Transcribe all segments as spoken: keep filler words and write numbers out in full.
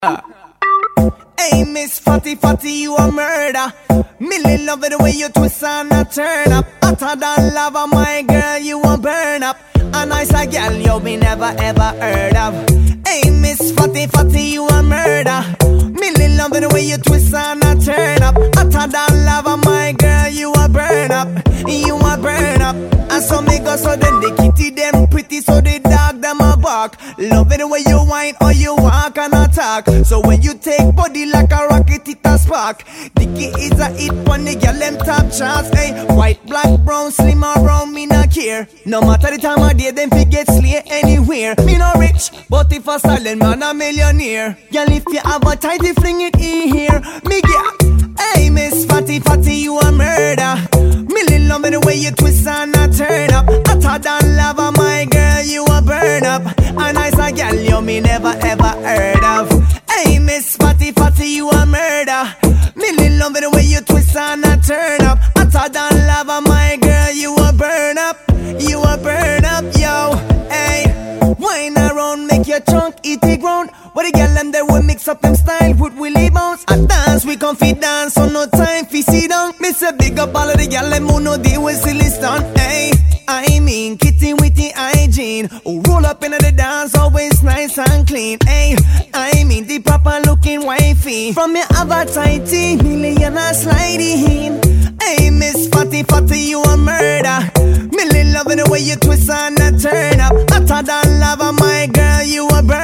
Hey, Miss Fatty Fatty, you a murder. Millie love it the way you twist and a turn up. Hotter than lava, my girl, you a burn up. A nice a girl you me never ever heard of. Hey, Miss Fatty Fatty, you a murder. Millie love it the way you twist and a turn up. Hotter than lava, my girl, you a burn up. You a burn up. And so me go so then the kitty them pretty, so the dog them a bark. Love it the way you whine or you walk and attack. So when you take body like a rocket, it a spark. Dicky is a hit on the girl them top charts. Hey, white, black, brown, slim or brown, me not care. No matter the time of day, them fi get slay anywhere. Me no rich, but if a silent man a millionaire. Girl, if you have a tighty, fling it in here. Me get, hey, Miss Fatty Fatty, you a murder. Millie love me the way you twist and a turn up. Hotter than lava, my girl, you a burn up. A nice a girl you me never ever heard of. Hey, Miss Fatty Fatty, you a murder. Millie love me the way you twist and a turn up. Hotter than lava, my girl, you a burn up. You a burn up, yo. Hey, wine around, make your trunk eat the ground. What the girl and they will mix up them style with Willie bounce. A dance, we can fit dance, so no time fi sit down. Miss a big up all of the girl them who no deal with silly stunt. Hey, I mean kitty with the hygiene. Who roll up into the dance, always nice and clean. Hey, I mean the proper looking wifey. From your other tighty, million a sliding. Hey, Miss Fatty Fatty, you a murder. Millie love it the way you twist and a turn up. Hotter than lava, my girl, you a burn.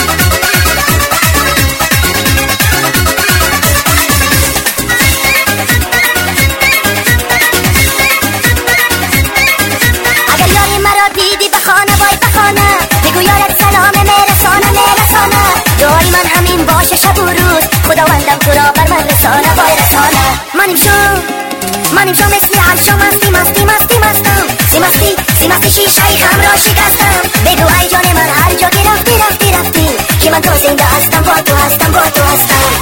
دیدی بخانه وای بخانه بگو یارت سلام میرسانه میرسانه دعای من همین باشه شب و روز خداوندم تو را بر من رسانه وای رسانه منیم شو منیم شو مثل هر شو مستی مستی مستی مستم سی مستی سی مستی شیشه ای خم را شکستم بگو ای جان من هر جا که رفتی رفتی رفتی که من تو زنده هستم با تو هستم با تو هستم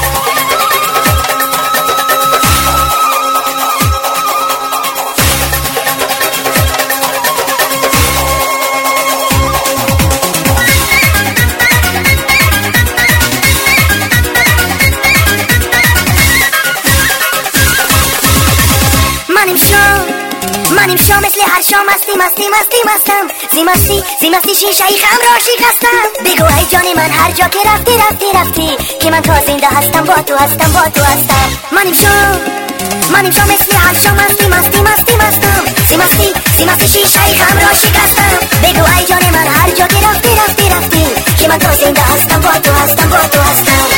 منیم شو مثل هر شو مستی مستی مستی مستم زی مستی زی مستی شیشه ای خم را شکستم بگو ای جانی من هر جا که رفتی رفتی رفتی که من تا زنده هستم با تو هستم با تو هستم منیم شو منیم شو مثل هر شو مستی مستی مستی مستم زی مستی زی مستی شیشه ای خم را شکستم بگو ای جانی من هر جا که رفتی رفتی رفتی که من تا زنده هستم با تو هستم با تو هستم